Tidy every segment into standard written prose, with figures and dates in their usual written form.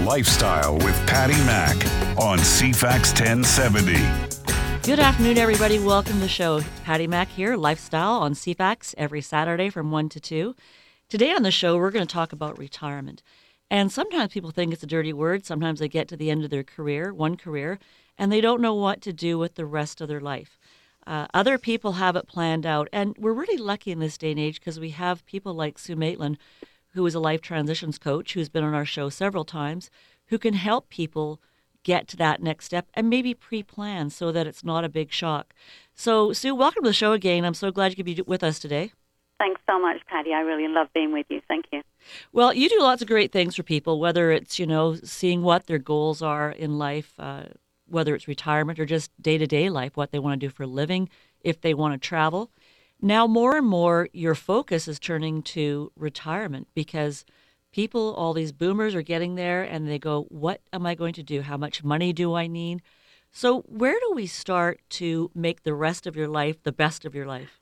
Lifestyle with Patty Mack on CFAX 1070. Good afternoon, everybody. Welcome to the show. It's Patty Mack here, Lifestyle on CFAX every Saturday from 1 to 2. Today on the show, we're going to talk about retirement. And sometimes people think it's a dirty word. Sometimes they get to the end of their career, one career, and they don't know what to do with the rest of their life. Other people have it planned out. And we're really lucky in this day and age because we have people like Sue Maitland, who is a life transitions coach, who's been on our show several times, who can help people get to that next step and maybe pre-plan so that it's not a big shock. So, Sue, welcome to the show again. I'm so glad you could be with us today. Thanks so much, Patty. I really love being with you. Thank you. Well, you do lots of great things for people, whether it's, seeing what their goals are in life, whether it's retirement or just day-to-day life, what they want to do for a living, if they want to travel. Now, more and more, your focus is turning to retirement because people, all these boomers are getting there and they go, what am I going to do? How much money do I need? So where do we start to make the rest of your life the best of your life?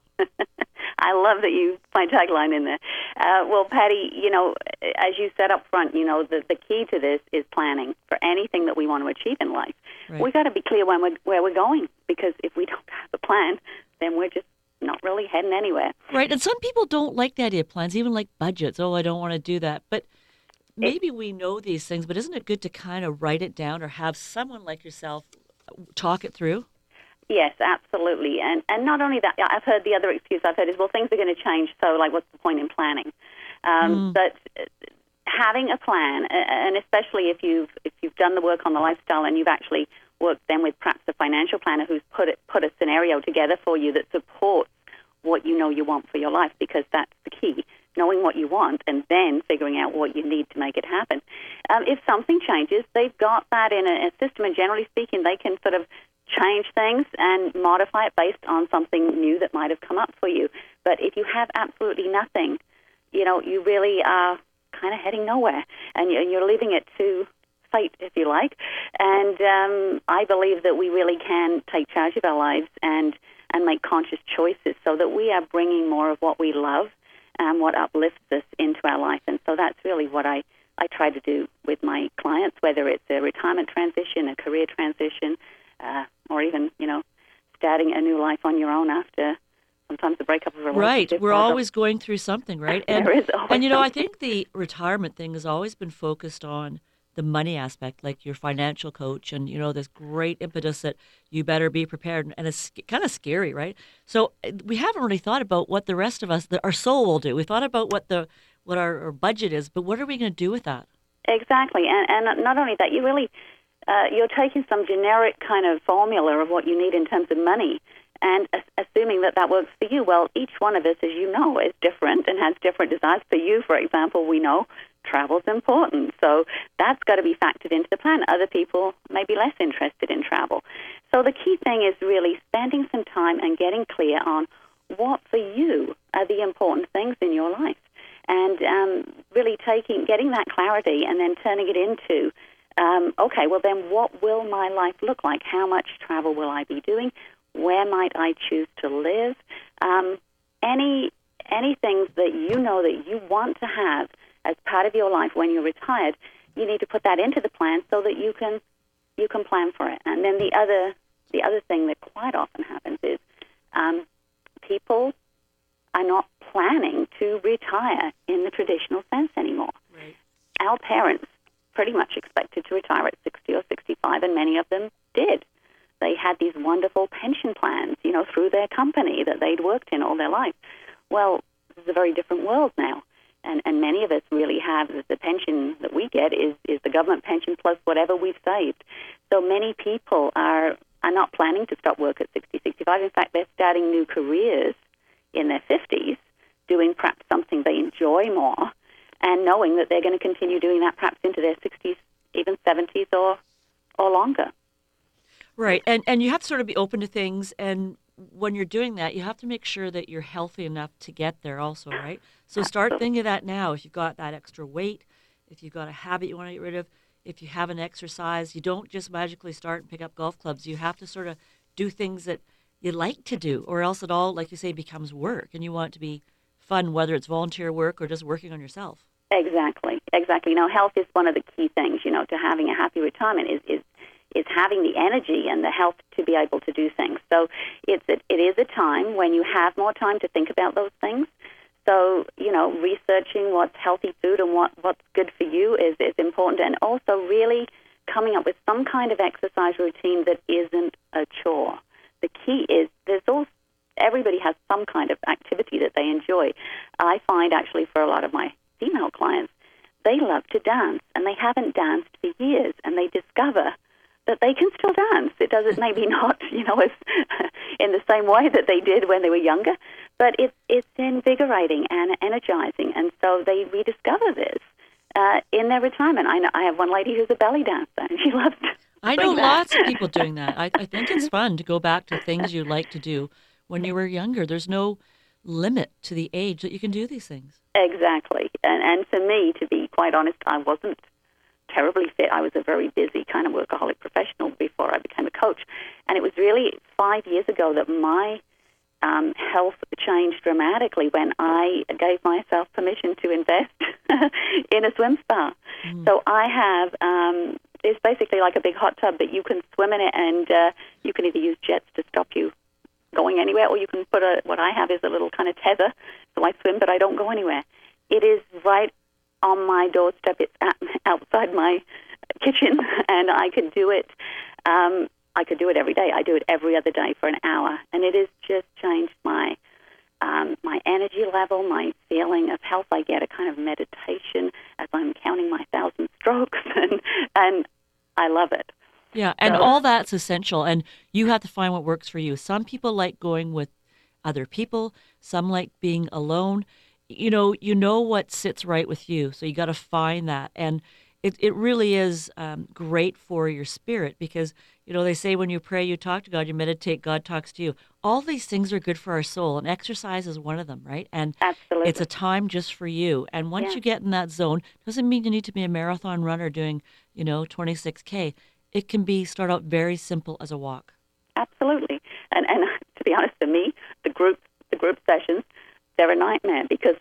I love that you my tagline in there. Well, Patty, as you said up front, the key to this is planning for anything that we want to achieve in life. Right. We've got to be clear where we're going, because if we don't have a plan, then we're just not really heading anywhere. Right, and some people don't like the idea of plans, even like budgets. Oh, I don't want to do that. But maybe we know these things, but isn't it good to kind of write it down or have someone like yourself talk it through? Yes, absolutely. And not only that, I've heard the other excuse I've heard is, well, things are going to change, so what's the point in planning? But having a plan, and especially if you've done the work on the lifestyle and you've actually worked then with perhaps a financial planner who's put a scenario together for you that supports what you know you want for your life, because that's the key, knowing what you want and then figuring out what you need to make it happen. If something changes, they've got that in a system, and generally speaking, they can sort of change things and modify it based on something new that might have come up for you. But if you have absolutely nothing, you really are kind of heading nowhere, and you're leaving it to fate, if you like. And I believe that we really can take charge of our lives and make conscious choices so that we are bringing more of what we love and what uplifts us into our life. And so that's really what I try to do with my clients, whether it's a retirement transition, a career transition, or even, starting a new life on your own after sometimes the breakup of a relationship. Right. We're always going through something, right? And, there is always and I something. think the retirement thing has always been focused on the money aspect, like your financial coach, and, this great impetus that you better be prepared. And it's kind of scary, right? So we haven't really thought about what the rest of us, our soul will do. We thought about what our budget is, but what are we going to do with that? Exactly. And not only that, you really, you're taking some generic kind of formula of what you need in terms of money and assuming that works for you. Well, each one of us, as you know, is different and has different desires. For you, for example, we know travel's important, so that's got to be factored into the plan. Other people may be less interested in travel. So the key thing is really spending some time and getting clear on what for you are the important things in your life, and really getting that clarity and then turning it into, okay, well then what will my life look like? How much travel will I be doing? Where might I choose to live? Any things that you know that you want to have as part of your life when you're retired, you need to put that into the plan so that you can plan for it. And then the other thing that quite often happens is people are not planning to retire in the traditional sense anymore. Right. Our parents pretty much expected to retire at 60 or 65, and many of them did. They had these wonderful pension plans, through their company that they'd worked in all their life. Well, this is a very different world now. And many of us really have the pension that we get is the government pension plus whatever we've saved. So many people are not planning to stop work at 60, 65. In fact, they're starting new careers in their 50s, doing perhaps something they enjoy more, and knowing that they're going to continue doing that perhaps into their 60s, even 70s or longer. Right. And you have to sort of be open to things, and when you're doing that, you have to make sure that you're healthy enough to get there also, right? So start thinking of that now. If you've got that extra weight, if you've got a habit you want to get rid of, if you haven't exercised, you don't just magically start and pick up golf clubs. You have to sort of do things that you like to do, or else it all, like you say, becomes work, and you want it to be fun, whether it's volunteer work or just working on yourself. Exactly. Now, health is one of the key things, to having a happy retirement is having the energy and the health to be able to do things. So it is a time when you have more time to think about those things. So, researching what's healthy food and what's good for you is important, and also really coming up with some kind of exercise routine that isn't a chore. The key is everybody has some kind of activity that they enjoy. I find actually for a lot of my female clients, they love to dance, and they haven't danced for years, and they discover that they can still dance. It doesn't, maybe not, as in the same way that they did when they were younger, but it's invigorating and energizing, and so they rediscover this in their retirement. I have one lady who's a belly dancer, and she loves to I know lots of people doing that. I think it's fun to go back to things you like to do when you were younger. There's no limit to the age that you can do these things. Exactly. And for me, to be quite honest, I wasn't terribly fit. I was a very busy kind of workaholic professional before I became a coach. And it was really 5 years ago that my health changed dramatically when I gave myself permission to invest in a swim spa. So I have, it's basically like a big hot tub that you can swim in it, and you can either use jets to stop you going anywhere, or you can put what I have is a little kind of tether, so I swim, but I don't go anywhere. It is right on my doorstep. It's outside my kitchen, and I can do it. I could do it every day. I do it every other day for an hour, and it has just changed my energy level, my feeling of health. I get a kind of meditation as I'm counting my 1,000 strokes, and I love it. Yeah, and all that's essential, and you have to find what works for you. Some people like going with other people. Some like being alone. You know what sits right with you, so you got to find that. And it really is great for your spirit because, they say when you pray, you talk to God, you meditate, God talks to you. All these things are good for our soul, and exercise is one of them, right? And absolutely, it's a time just for you. And once you get in that zone, doesn't mean you need to be a marathon runner doing, 26K. It can start out very simple as a walk. Absolutely. And to be honest, for me, the group sessions, they're a nightmare because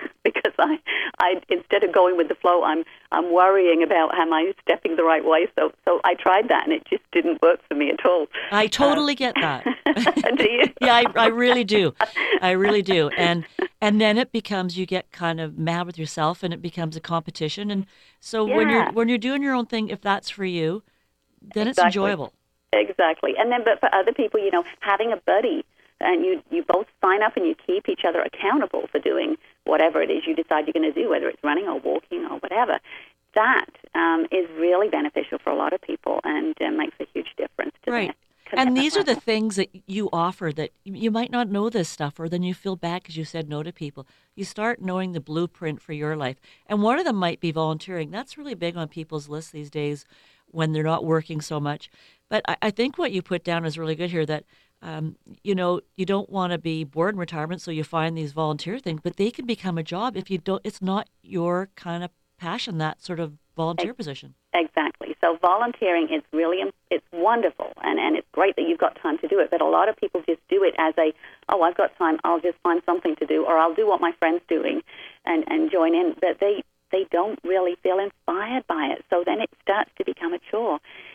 I instead of going with the flow, I'm worrying about am I stepping the right way. So I tried that, and it just didn't work for me at all. I totally get that. Do you? Yeah, I really do. I really do. And then it becomes, you get kind of mad with yourself, and it becomes a competition. And so when you're doing your own thing, if that's for you, then it's enjoyable. Exactly. And then, but for other people, having a buddy, and you both sign up and you keep each other accountable for doing whatever it is you decide you're going to do, whether it's running or walking or whatever, that is really beneficial for a lot of people and makes a huge difference to them. And these are the things that you offer that you might not know this stuff, or then you feel bad because you said no to people. You start knowing the blueprint for your life. And one of them might be volunteering. That's really big on people's lists these days when they're not working so much. But I think what you put down is really good here, that you don't want to be bored in retirement, so you find these volunteer things, but they can become a job if you don't. It's not your kind of passion, that sort of volunteer position. Exactly. So volunteering is it's wonderful, and it's great that you've got time to do it. But a lot of people just do it as I've got time, I'll just find something to do, or I'll do what my friend's doing, and join in. But they don't really feel inspired by it. So then it starts to become a chore.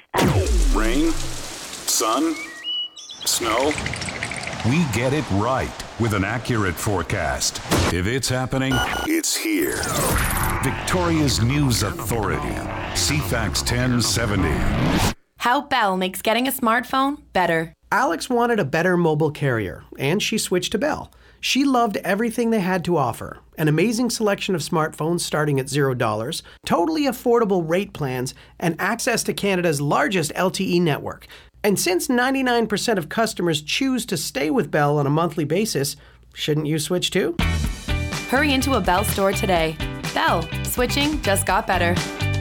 Rain, sun, snow. We get it right with an accurate forecast. If it's happening, it's here. Victoria's News Authority, CFAX 1070. How Bell makes getting a smartphone better. Alex wanted a better mobile carrier, and she switched to Bell. She loved everything they had to offer. An amazing selection of smartphones starting at $0, totally affordable rate plans, and access to Canada's largest LTE network. And since 99% of customers choose to stay with Bell on a monthly basis, shouldn't you switch too? Hurry into a Bell store today. Bell. Switching just got better.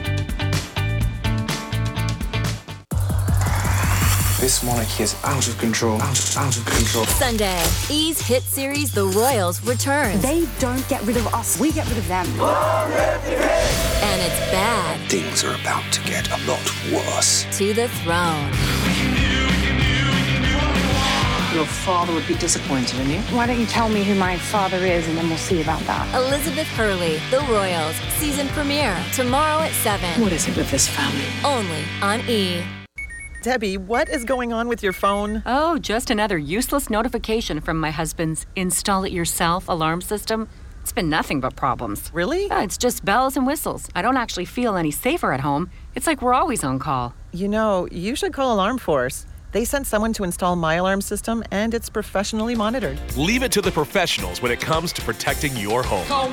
This monarchy is out of control. Out of control. Sunday, E's hit series The Royals returns. They don't get rid of us, we get rid of them. And it's bad. Things are about to get a lot worse. To the throne. Your father would be disappointed in you. Why don't you tell me who my father is, and then we'll see about that. Elizabeth Hurley, The Royals, season premiere, tomorrow at 7. What is it with this family? Only on E! Debbie, what is going on with your phone? Oh, just another useless notification from my husband's install it yourself alarm system. It's been nothing but problems. Really? Yeah, it's just bells and whistles. I don't actually feel any safer at home. It's like we're always on call. You know, you should call Alarm Force. They sent someone to install my alarm system, and it's professionally monitored. Leave it to the professionals when it comes to protecting your home. Call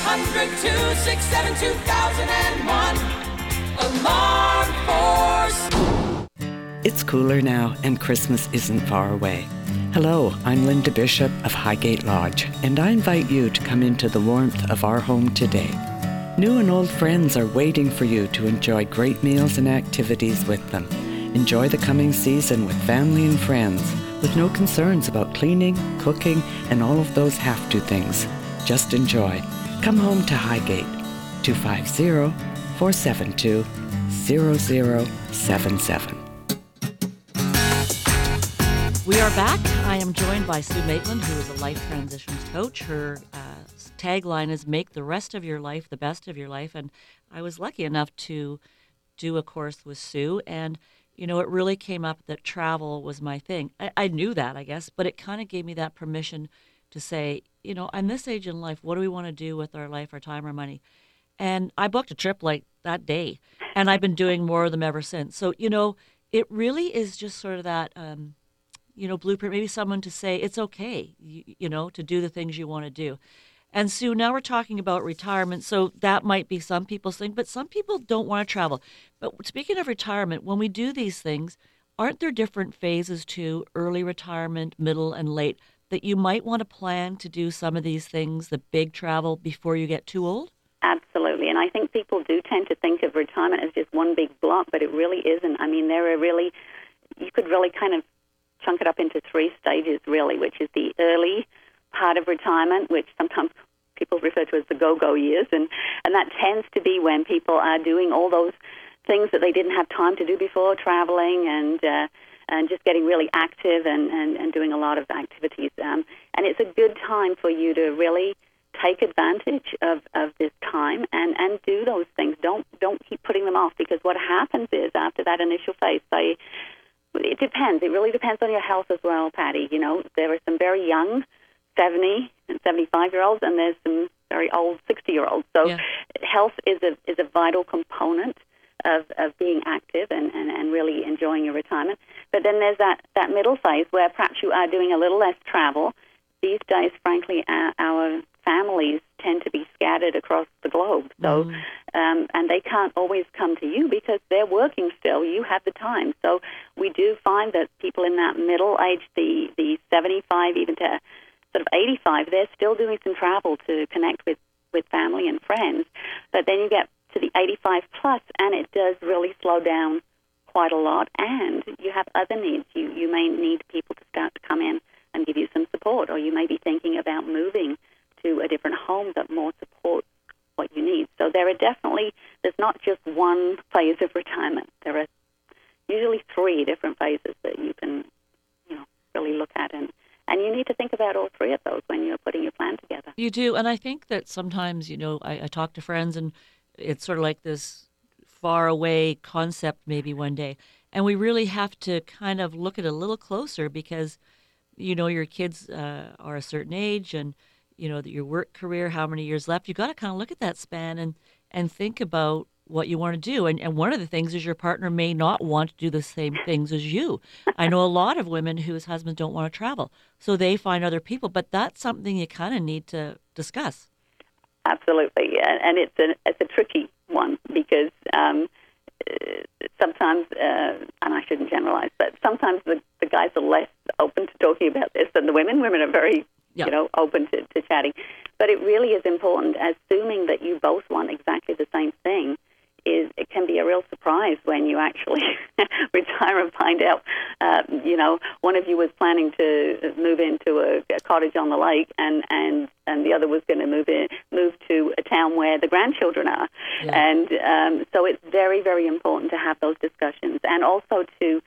1-800-267-2001. Alarm Force. It's cooler now, and Christmas isn't far away. Hello, I'm Linda Bishop of Highgate Lodge, and I invite you to come into the warmth of our home today. New and old friends are waiting for you to enjoy great meals and activities with them. Enjoy the coming season with family and friends, with no concerns about cleaning, cooking, and all of those have-to things. Just enjoy. Come home to Highgate, 250-472-0077. We are back. I am joined by Sue Maitland, who is a life transitions coach. Her tagline is "Make the rest of your life the best of your life." And I was lucky enough to do a course with Sue, and you know, it really came up that travel was my thing. I knew that, I guess, but it kind of gave me that permission to say, you know, I'm this age in life. What do we want to do with our life, our time, our money? And I booked a trip like that day, and I've been doing more of them ever since. So, you know, it really is just sort of that, you know, blueprint, maybe someone to say it's okay, you know, to do the things you want to do. And Sue, now we're talking about retirement, so that might be some people's thing, but some people don't want to travel. But speaking of retirement, when we do these things, aren't there different phases to early retirement, middle, and late, that you might want to plan to do some of these things, the big travel, before you get too old? Absolutely, and I think people do tend to think of retirement as just one big block, but it really isn't. I mean, there are really, you could really kind of chunk it up into 3 stages, really, which is the early part of retirement, which sometimes people refer to as the go-go years, and that tends to be when people are doing all those things that they didn't have time to do before, traveling and just getting really active and doing a lot of activities. And it's a good time for you to really take advantage of this time and do those things. Don't keep putting them off, because what happens is after that initial phase, it depends. It really depends on your health as well, Patty. You know, there are some very young 70 and 75-year-olds, and there's some very old 60-year-olds. So health is a vital component of being active and really enjoying your retirement. But then there's that middle phase where perhaps you are doing a little less travel. These days, frankly, our families tend to be scattered across the globe. So, and they can't always come to you because they're working still. You have the time. So we do find that people in that middle age, the 75 even to sort of 85, they're still doing some travel to connect with family and friends. But then you get to the 85 plus, and it does really slow down quite a lot. And you have other needs. You may need people to start to come in and give you some support, or you may be thinking about moving to a different home that more supports what you need. So there's not just one phase of retirement. There are usually 3 different phases that you can, really look at, and you need to think about all 3 of those when you're putting your plan together. You do, and I think that sometimes, I talk to friends, and it's sort of like this far away concept maybe one day, and we really have to kind of look at it a little closer because, your kids are a certain age, and your work career, how many years left. You got to kind of look at that span and think about what you want to do. And one of the things is your partner may not want to do the same things as you. I know a lot of women whose husbands don't want to travel, so they find other people. But that's something you kind of need to discuss. Absolutely, and it's a tricky one because sometimes, and I shouldn't generalize, but sometimes the guys are less open to talking about this than the women. Women are very open to chatting. But it really is important, assuming that you both want exactly the same thing, it can be a real surprise when you actually retire and find out, one of you was planning to move into a cottage on the lake and the other was going to move to a town where the grandchildren are. Yeah. And so it's very, very important to have those discussions and also to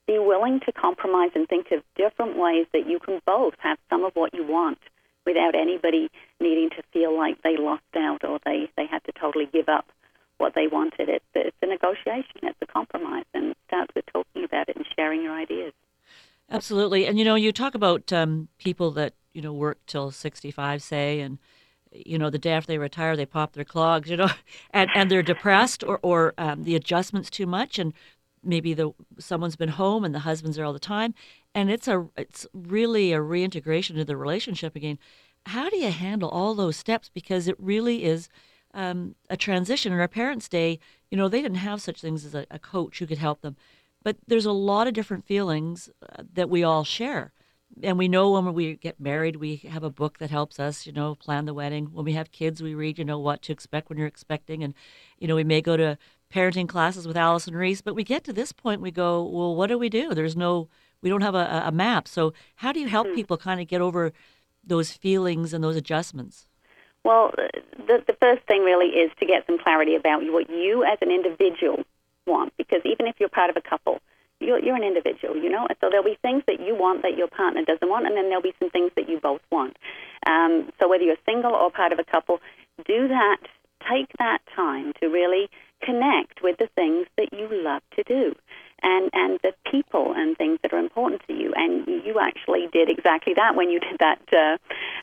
be willing to compromise and think of different ways that you can both have some of what you want without anybody needing to feel like they lost out or they had to totally give up what they wanted. It's a negotiation, it's a compromise, and it starts with talking about it and sharing your ideas. Absolutely. And, you talk about people that, work till 65, say, and, the day after they retire, they pop their clogs, and they're depressed or the adjustment's too much, and maybe someone's been home and the husband's there all the time, and it's really a reintegration into the relationship again. How do you handle all those steps? Because it really is a transition. In our parents' day, they didn't have such things as a coach who could help them. But there's a lot of different feelings that we all share. And we know when we get married, we have a book that helps us, plan the wedding. When we have kids, we read, what to expect when you're expecting. And, we may go to parenting classes with Allison Reese. But we get to this point, we go, well, what do? We don't have a map. So how do you help people kind of get over those feelings and those adjustments? Well, the first thing really is to get some clarity about what you as an individual want, because even if you're part of a couple, you're an individual, so there'll be things that you want that your partner doesn't want, and then there'll be some things that you both want. So whether you're single or part of a couple, do that, take that time to really connect with the things that you love to do and the people and things that are important to you. And you actually did exactly that when you did that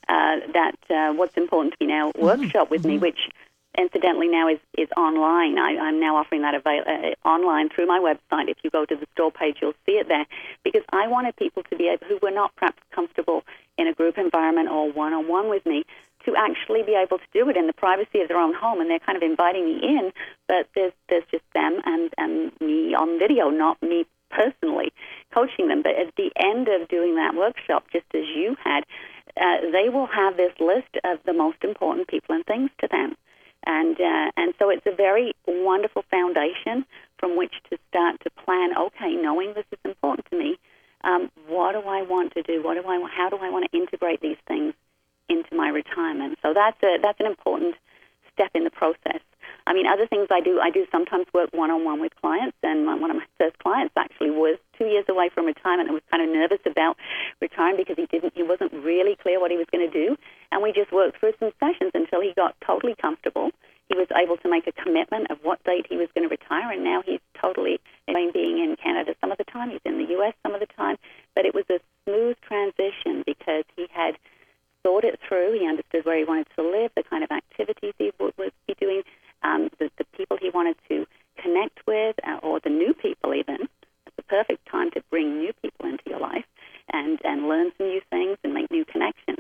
What's Important to Me Now workshop with me, which incidentally now is online. I'm now offering that online through my website. If you go to the store page, you'll see it there, because I wanted people to be able, who were not perhaps comfortable in a group environment or one-on-one with me, to actually be able to do it in the privacy of their own home. And they're kind of inviting me in, but there's just them and me on video, not me personally coaching them. But at the end of doing that workshop, just as you had, they will have this list of the most important people and things to them. And so it's a very wonderful foundation from which to start to plan, okay, knowing this is important to me, what do I want to do? How do I want to integrate these things into my retirement? So that's an important step in the process. I mean, other things I do sometimes work one-on-one with clients, and one of my first clients actually was 2 years away from retirement and was kind of nervous about retiring because he wasn't really clear what he was going to do. And we just worked through some sessions until he got totally comfortable. He was able to make a commitment of what date he was going to retire, and now he's totally enjoying being in Canada some of the time. He's in the U.S. some of the time. But it was a smooth transition because he had thought it through. He understood where he wanted to live, the kind of activities he would be doing, the people he wanted to connect with, or the new people even. It's the perfect time to bring new people into your life and learn some new things and make new connections.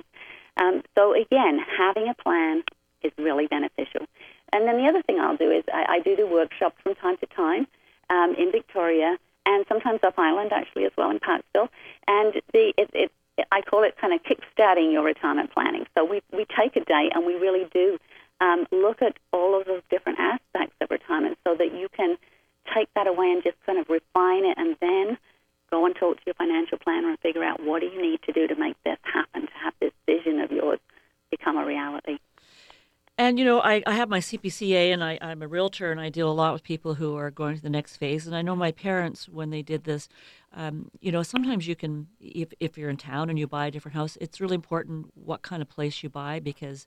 So again, having a plan is really beneficial. And then the other thing I'll do is I do workshops from time to time in Victoria and sometimes up island actually as well in Parksville. And I call it kind of kickstarting your retirement planning. So we take a day and we really do look at all of those different aspects of retirement so that you can take that away and just kind of refine it and then go and talk to your financial planner and figure out what do you need to do to make this happen, to have this vision of yours become a reality. And, I have my CPCA, and I'm a realtor, and I deal a lot with people who are going to the next phase. And I know my parents, when they did this, sometimes you can, if you're in town and you buy a different house, it's really important what kind of place you buy because,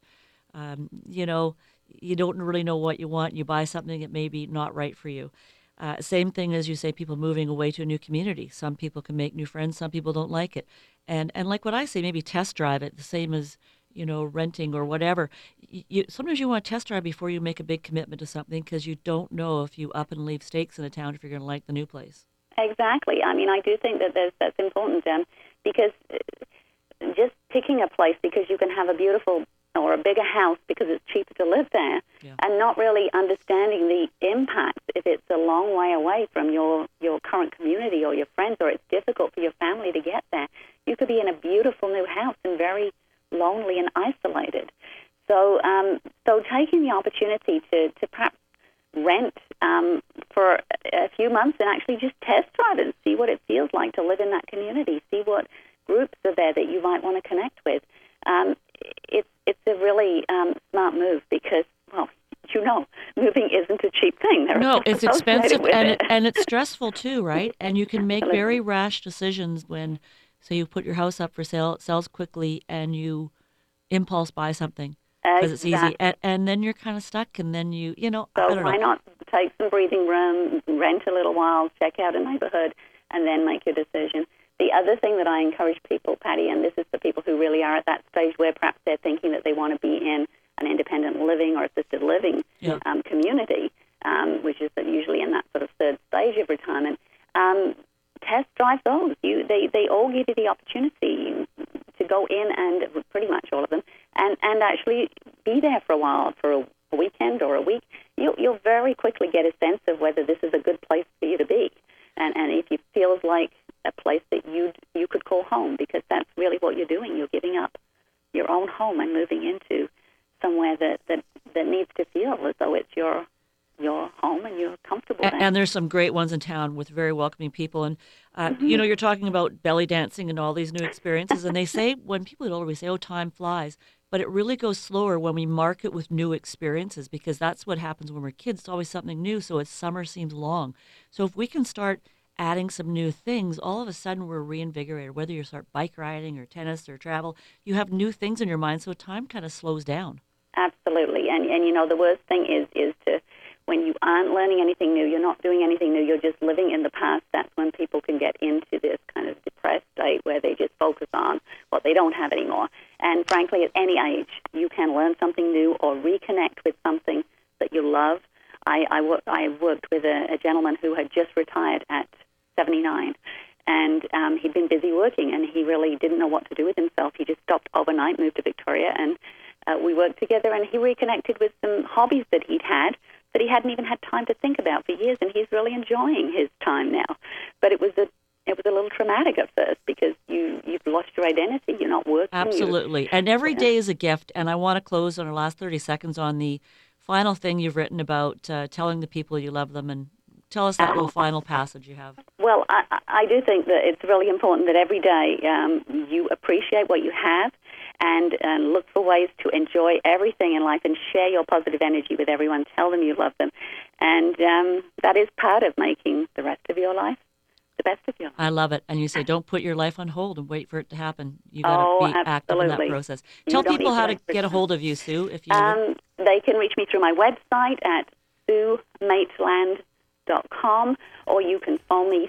you don't really know what you want. You buy something that may be not right for you. Same thing as you say, people moving away to a new community. Some people can make new friends. Some people don't like it. And like what I say, maybe test drive it, the same as, renting or whatever. Sometimes you want to test drive before you make a big commitment to something because you don't know if you up and leave stakes in a town if you're going to like the new place. Exactly. I mean, I do think that that's important, because just picking a place because you can have a beautiful or a bigger house because it's cheaper to live there, and not really understanding the impact if it's a long way away from your current community or your friends, or it's difficult for your family to get there. You could be in a beautiful new house and very lonely and isolated. So taking the opportunity to perhaps rent for a few months and actually just test drive it and see what it feels like to live in that community, see what groups are there that you might want to connect with. It's a really smart move because, well, moving isn't a cheap thing. No, it's expensive and it's stressful too, right? And you can make very rash decisions when, say, you put your house up for sale, it sells quickly, and you impulse buy something because it's easy, and then you're kind of stuck, and then I don't know. Why not take some breathing room, rent a little while, check out a neighborhood, and then make your decision. The other thing that I encourage people, Patty, and this is for people who really are at that stage where perhaps they're thinking that they want to be in an independent living or assisted living community, which is usually in that sort of third stage of retirement, test drive those. They all give you the opportunity to go in, and pretty much all of them, and actually be there for a while, for a weekend or a week. You'll very quickly get a sense of whether this is a good place for you to be, and if it feels like a place that you could call home, because that's really what you're doing. You're giving up your own home and moving into somewhere that needs to feel as though it's your home and you're comfortable there. And there's some great ones in town with very welcoming people. And, you're talking about belly dancing and all these new experiences. And they say, when people get older, we say, oh, time flies. But it really goes slower when we mark it with new experiences, because that's what happens when we're kids. It's always something new, so summer seems long. So if we can start adding some new things, all of a sudden we're reinvigorated. Whether you start bike riding or tennis or travel, you have new things in your mind, so time kind of slows down. Absolutely. And the worst thing is to, when you aren't learning anything new, you're not doing anything new, you're just living in the past, that's when people can get into this kind of depressed state where they just focus on what they don't have anymore. And frankly, at any age, you can learn something new or reconnect with something that you love. I worked with a gentleman who had just retired at 79, and he'd been busy working, and he really didn't know what to do with himself. He just stopped overnight, moved to Victoria, and we worked together, and he reconnected with some hobbies that he'd had that he hadn't even had time to think about for years, and he's really enjoying his time now. But it was a little traumatic at first, because you've lost your identity. You're not working. Absolutely. And every day is a gift, and I want to close on our last 30 seconds on the final thing you've written about telling the people you love them, and tell us that little final passage you have. Well, I do think that it's really important that every day you appreciate what you have and look for ways to enjoy everything in life and share your positive energy with everyone. Tell them you love them. And that is part of making the rest of your life the best of your life. I love it. And you say, don't put your life on hold and wait for it to happen. You got to be active in that process. Tell people how to get a hold of you, Sue. If you they can reach me through my website at SueMaitland.com, or you can phone me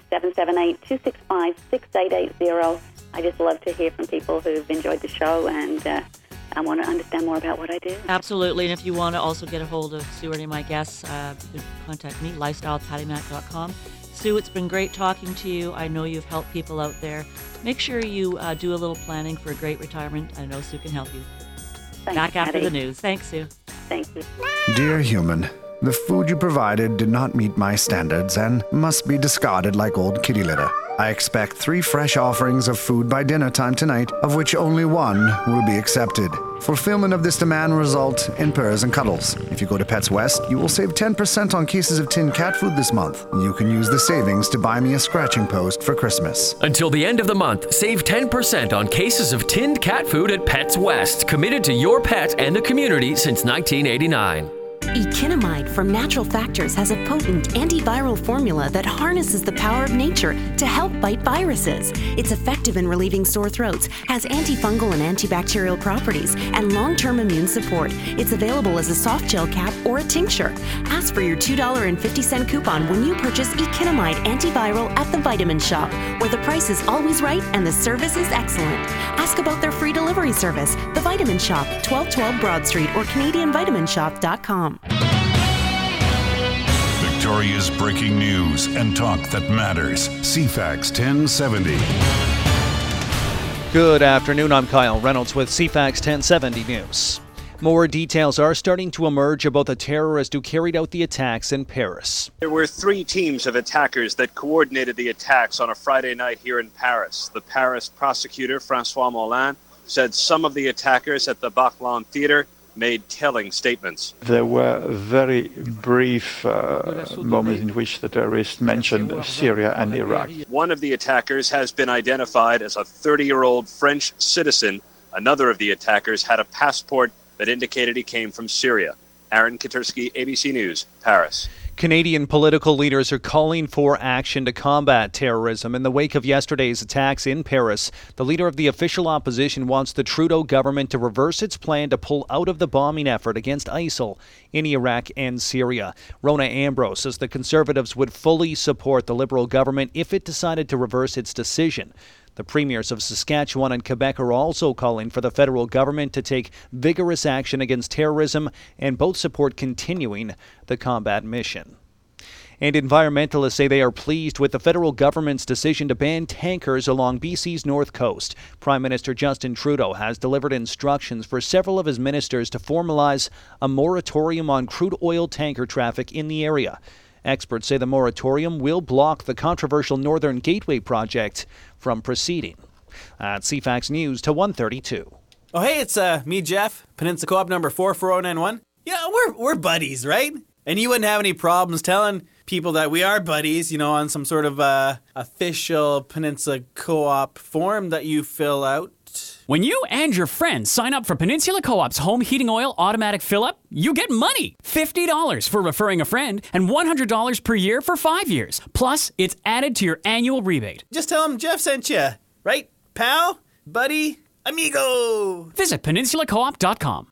778-265-6880. I just love to hear from people who've enjoyed the show and I want to understand more about what I do. Absolutely. And if you want to also get a hold of Sue or any of my guests, you can contact me, lifestylepattymac.com. Sue, it's been great talking to you. I know you've helped people out there. Make sure you do a little planning for a great retirement. I know Sue can help you. Thanks, Back after Patty. the news. Thanks, Sue. Thank you. Dear human, the food you provided did not meet my standards and must be discarded like old kitty litter. I expect 3 fresh offerings of food by dinner time tonight, of which only 1 will be accepted. Fulfillment of this demand will result in purrs and cuddles. If you go to Pets West, you will save 10% on cases of tinned cat food this month. You can use the savings to buy me a scratching post for Christmas. Until the end of the month, save 10% on cases of tinned cat food at Pets West, committed to your pet and the community since 1989. Ekinamide from Natural Factors has a potent antiviral formula that harnesses the power of nature to help fight viruses. It's effective in relieving sore throats, has antifungal and antibacterial properties, and long-term immune support. It's available as a soft gel cap or a tincture. Ask for your $2.50 coupon when you purchase Ekinamide Antiviral at the Vitamin Shop, where the price is always right and the service is excellent. Ask about their free delivery service, The Vitamin Shop, 1212 Broad Street, or CanadianVitaminShop.com. Victoria's breaking news and talk that matters. CFAX 1070. Good afternoon. I'm Kyle Reynolds with CFAX 1070 News. More details are starting to emerge about the terrorist who carried out the attacks in Paris. There were 3 teams of attackers that coordinated the attacks on a Friday night here in Paris. The Paris prosecutor, François Molin, said some of the attackers at the Baclan Theater made telling statements. There were very brief moments in which the terrorists mentioned Syria and Iraq. One of the attackers has been identified as a 30-year-old French citizen. Another of the attackers had a passport that indicated he came from Syria. Aaron Katursky, ABC News, Paris. Canadian political leaders are calling for action to combat terrorism. In the wake of yesterday's attacks in Paris, the leader of the official opposition wants the Trudeau government to reverse its plan to pull out of the bombing effort against ISIL in Iraq and Syria. Rona Ambrose says the Conservatives would fully support the Liberal government if it decided to reverse its decision. The premiers of Saskatchewan and Quebec are also calling for the federal government to take vigorous action against terrorism, and both support continuing the combat mission. And environmentalists say they are pleased with the federal government's decision to ban tankers along BC's north coast. Prime Minister Justin Trudeau has delivered instructions for several of his ministers to formalize a moratorium on crude oil tanker traffic in the area. Experts say the moratorium will block the controversial Northern Gateway project from proceeding. At CFAX News to 1:32. Oh, hey, it's me, Jeff, Peninsula Co-op number 44091. Yeah, we're buddies, right? And you wouldn't have any problems telling people that we are buddies, on some sort of official Peninsula Co-op form that you fill out. When you and your friends sign up for Peninsula Co-op's home heating oil automatic fill-up, you get money. $50 for referring a friend and $100 per year for 5 years. Plus, it's added to your annual rebate. Just tell them Jeff sent you, right? Pal? Buddy? Amigo? Visit PeninsulaCoop.com.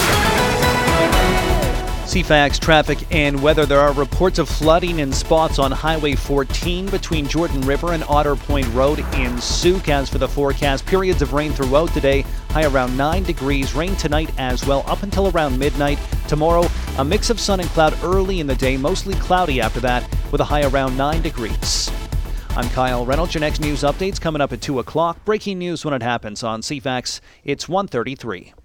CFAX traffic and weather. There are reports of flooding in spots on Highway 14 between Jordan River and Otter Point Road in Souk. As for the forecast, periods of rain throughout today, high around 9 degrees. Rain tonight as well up until around midnight. Tomorrow, a mix of sun and cloud early in the day, mostly cloudy after that, with a high around 9 degrees. I'm Kyle Reynolds. Your next news update's coming up at 2 o'clock. Breaking news when it happens on CFAX. It's 1:33.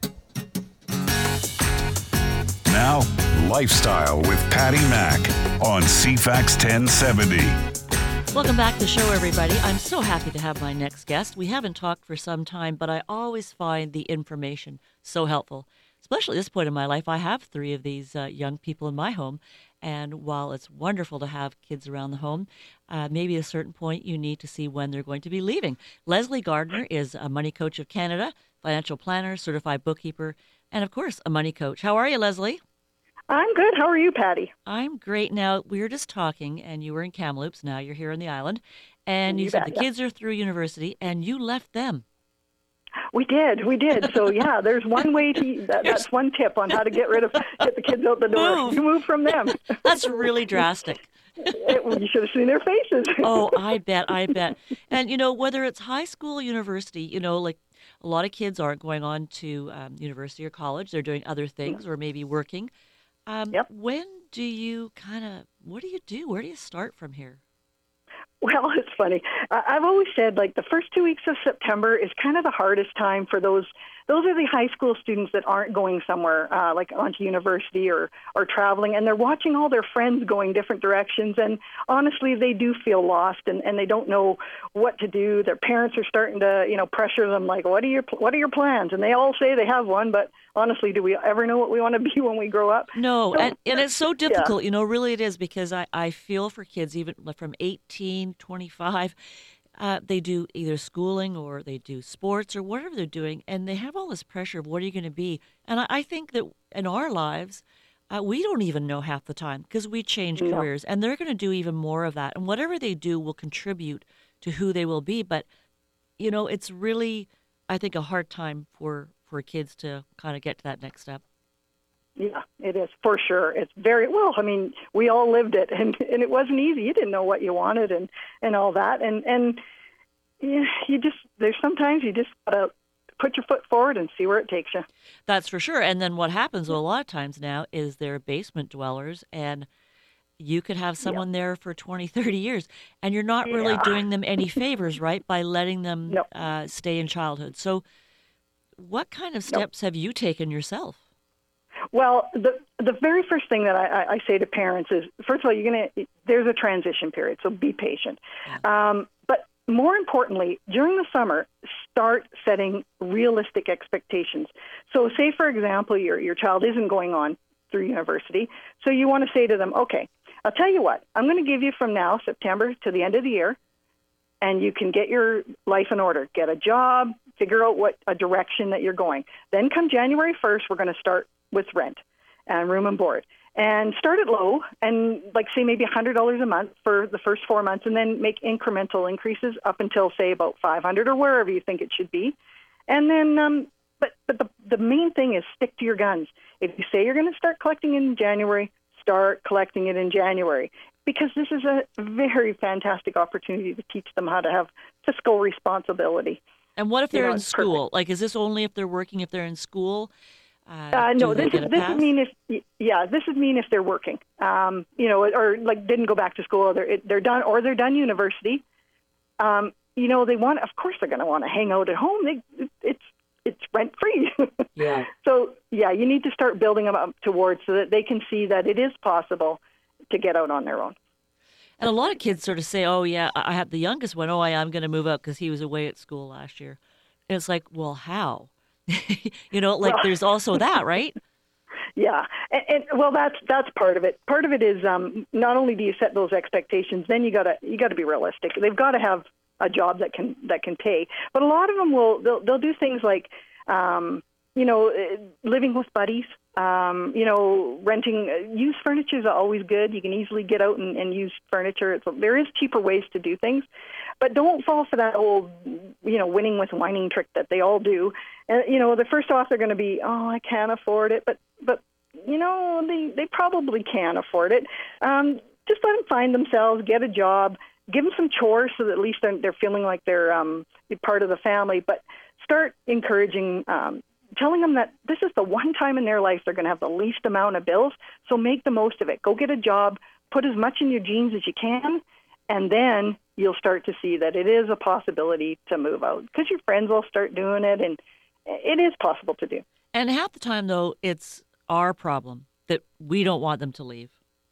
Now, Lifestyle with Patty Mack on CFAX 1070. Welcome back to the show, everybody. I'm so happy to have my next guest. We haven't talked for some time, but I always find the information so helpful, especially at this point in my life. I have 3 of these young people in my home, and while it's wonderful to have kids around the home, maybe at a certain point you need to see when they're going to be leaving. Leslie Gardner is a Money Coach of Canada, financial planner, certified bookkeeper, and of course, a money coach. How are you, Leslie? I'm good. How are you, Patty? I'm great. Now, we were just talking, and you were in Kamloops. Now you're here on the island. And you said the kids are through university, and you left them. We did. So, yeah, there's one way to, that's one tip on how to get the kids out the door. You move from them. That's really drastic. You should have seen their faces. Oh, I bet. And, whether it's high school, university, like a lot of kids aren't going on to university or college. They're doing other things or maybe working. When do you what do you do? Where do you start from here? Well, it's funny. I've always said, the first 2 weeks of September is kind of the hardest time for those are the high school students that aren't going somewhere, like onto university or traveling, and they're watching all their friends going different directions, and honestly, they do feel lost, and they don't know what to do. Their parents are starting to, pressure them, like, what are your plans? And they all say they have one, but honestly, do we ever know what we want to be when we grow up? No, and it's so difficult, really it is, because I feel for kids, even from 18, 25, they do either schooling or they do sports or whatever they're doing, and they have all this pressure of what are you going to be. And I think that in our lives, we don't even know half the time because we change careers, and they're going to do even more of that. And whatever they do will contribute to who they will be. But, it's really, I think, a hard time for kids to kind of get to that next step. Yeah, it is, for sure. It's very, we all lived it, and it wasn't easy. You didn't know what you wanted and all that. And there's sometimes you just got to put your foot forward and see where it takes you. That's for sure. And then what happens a lot of times now is they're basement dwellers, and you could have someone there for 20, 30 years, and you're not really doing them any favors, right, by letting them stay in childhood. So what kind of steps have you taken yourself? Well, the very first thing that I say to parents is, first of all, there's a transition period, so be patient. But more importantly, during the summer, start setting realistic expectations. So say, for example, your child isn't going on through university, so you want to say to them, okay, I'll tell you what, I'm going to give you from now, September, to the end of the year, and you can get your life in order, get a job, figure out what a direction that you're going. Then come January 1st, we're going to start with rent. and room and board. And start it low and say maybe $100 a month for the first 4 months, and then make incremental increases up until say about $500 or wherever you think it should be. And then, but the main thing is stick to your guns. If you say you're going to start collecting in January, start collecting it in January, because this is a very fantastic opportunity to teach them how to have fiscal responsibility. And what if they're in school? Perfect. Is this only if they're working? If they're in school? No, this would mean if they're working, or didn't go back to school, they're done, or they're done university. They want, of course, they're going to want to hang out at home. It's rent free. Yeah. So you need to start building them up towards so that they can see that it is possible to get out on their own. And a lot of kids sort of say, "Oh yeah, I have the youngest one. Oh, I'm going to move out because he was away at school last year." And it's like, well, how? There's also that, right? Yeah, and that's part of it. Part of it is not only do you set those expectations, then you got to be realistic. They've got to have a job that can pay. But a lot of them they'll do things like living with buddies. Renting used furniture is always good. You can easily get out and use furniture. There is cheaper ways to do things, but don't fall for that old, winning with whining trick that they all do. And the first off, they're going to be, oh, I can't afford it, but they probably can afford it. Just let them find themselves, get a job, give them some chores so that at least they're feeling like they're part of the family. But start encouraging. Telling them that this is the one time in their life they're going to have the least amount of bills, so make the most of it. Go get a job, put as much in your jeans as you can, and then you'll start to see that it is a possibility to move out because your friends will start doing it, and it is possible to do. And half the time, though, it's our problem that we don't want them to leave.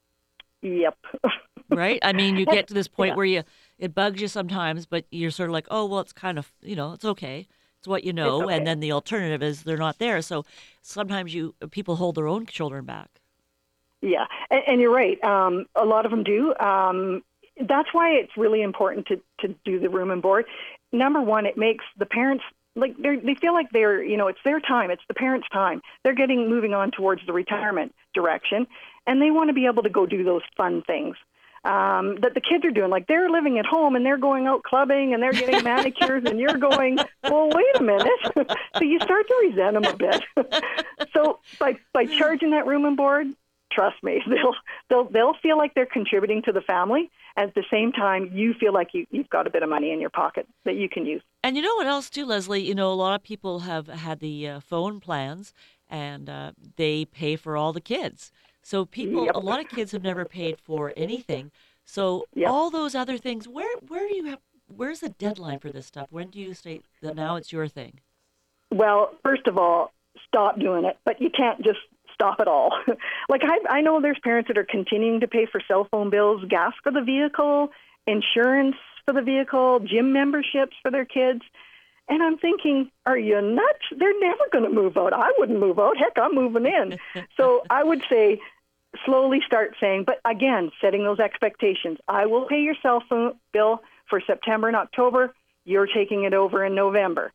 Yep. Right? I mean, you get to this point where it bugs you sometimes, but you're sort of like, oh, well, it's kind of, it's okay. It's what you know, okay. And then the alternative is they're not there. So sometimes people hold their own children back. Yeah, and you're right. A lot of them do. That's why it's really important to do the room and board. Number one, it makes the parents they feel like they're it's their time. It's the parents' time. They're moving on towards the retirement direction, and they want to be able to go do those fun things. That the kids are doing. Like they're living at home and they're going out clubbing and they're getting manicures and you're going, well, wait a minute. So you start to resent them a bit. So by charging that room and board, trust me, they'll feel like they're contributing to the family. At the same time, you feel like you've got a bit of money in your pocket that you can use. And you know what else too, Leslie? A lot of people have had the phone plans and they pay for all the kids. So a lot of kids have never paid for anything. So all those other things, where's the deadline for this stuff? When do you say that now it's your thing? Well, first of all, stop doing it, but you can't just stop it all. I know there's parents that are continuing to pay for cell phone bills, gas for the vehicle, insurance for the vehicle, gym memberships for their kids. And I'm thinking, are you nuts? They're never going to move out. I wouldn't move out. Heck, I'm moving in. So I would say, slowly start saying, but again, setting those expectations. I will pay your cell phone bill for September and October. You're taking it over in November.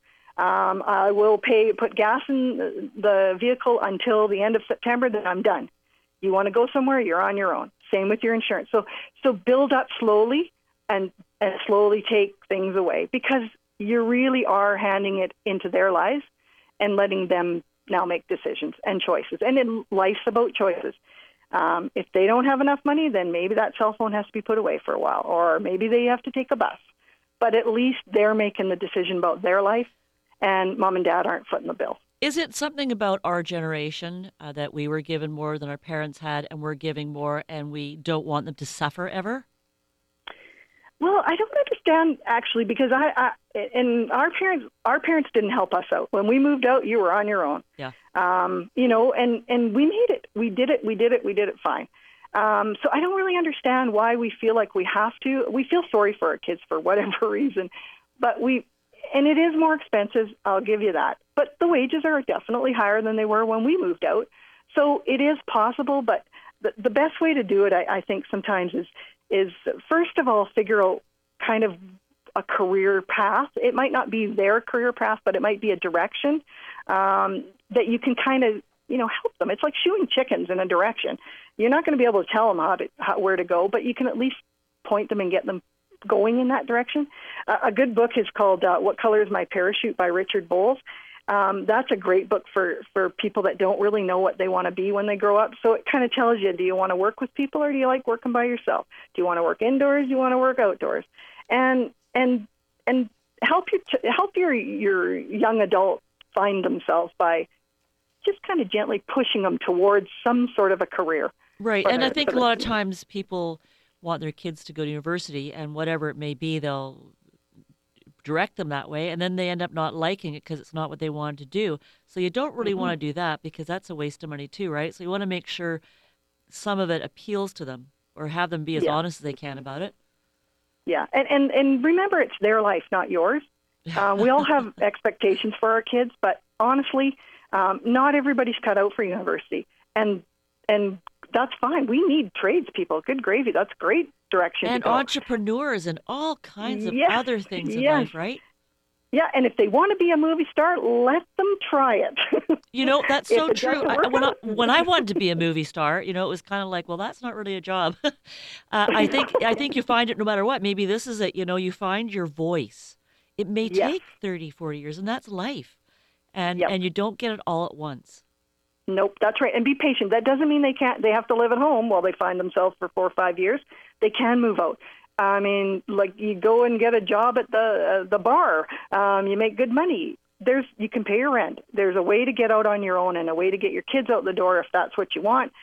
I will put gas in the vehicle until the end of September, then I'm done. You want to go somewhere, you're on your own. Same with your insurance. So build up slowly and slowly take things away because you really are handing it into their lives and letting them now make decisions and choices. And then life's about choices. If they don't have enough money, then maybe that cell phone has to be put away for a while, or maybe they have to take a bus. But at least they're making the decision about their life, and mom and dad aren't footing the bill. Is it something about our generation that we were given more than our parents had, and we're giving more, and we don't want them to suffer ever? Well, I don't understand actually, because and our parents didn't help us out. When we moved out, you were on your own. Yeah. And we made it. We did it fine. So I don't really understand why we feel like we have to. We feel sorry for our kids for whatever reason, but and it is more expensive. I'll give you that. But the wages are definitely higher than they were when we moved out. So it is possible, but the best way to do it, I think sometimes is first of all, figure out kind of a career path. It might not be their career path, but it might be a direction that you can kind of help them. It's like shooing chickens in a direction. You're not going to be able to tell them where to go, but you can at least point them and get them going in that direction. A good book is called What Color is My Parachute by Richard Bowles. That's a great book for people that don't really know what they want to be when they grow up. So it kind of tells you, do you want to work with people or do you like working by yourself? Do you want to work indoors? Do you want to work outdoors? And help your young adult find themselves by just kind of gently pushing them towards some sort of a career. Right. And I think a lot of times people want their kids to go to university, and whatever it may be, they'll direct them that way, and then they end up not liking it because it's not what they wanted to do. So you don't really want to do that, because that's a waste of money too, right? So you want to make sure some of it appeals to them, or have them be as honest as they can about it. Yeah, and remember, it's their life, not yours. We all have expectations for our kids, but honestly, not everybody's cut out for university, and that's fine. We need tradespeople. Good gravy. That's great direction. And to go. Entrepreneurs and all kinds of other things in life, right? Yeah, and if they want to be a movie star, let them try it. That's so true. When I wanted to be a movie star, it was kind of like, well, that's not really a job. I think you find it no matter what. Maybe this is it. You find your voice. It may take 30, 40 years, and that's life. And you don't get it all at once. Nope, that's right. And be patient. That doesn't mean they have to live at home while they find themselves for 4 or 5 years. They can move out. I mean, like, you go and get a job at the bar. You make good money. You can pay your rent. There's a way to get out on your own and a way to get your kids out the door if that's what you want.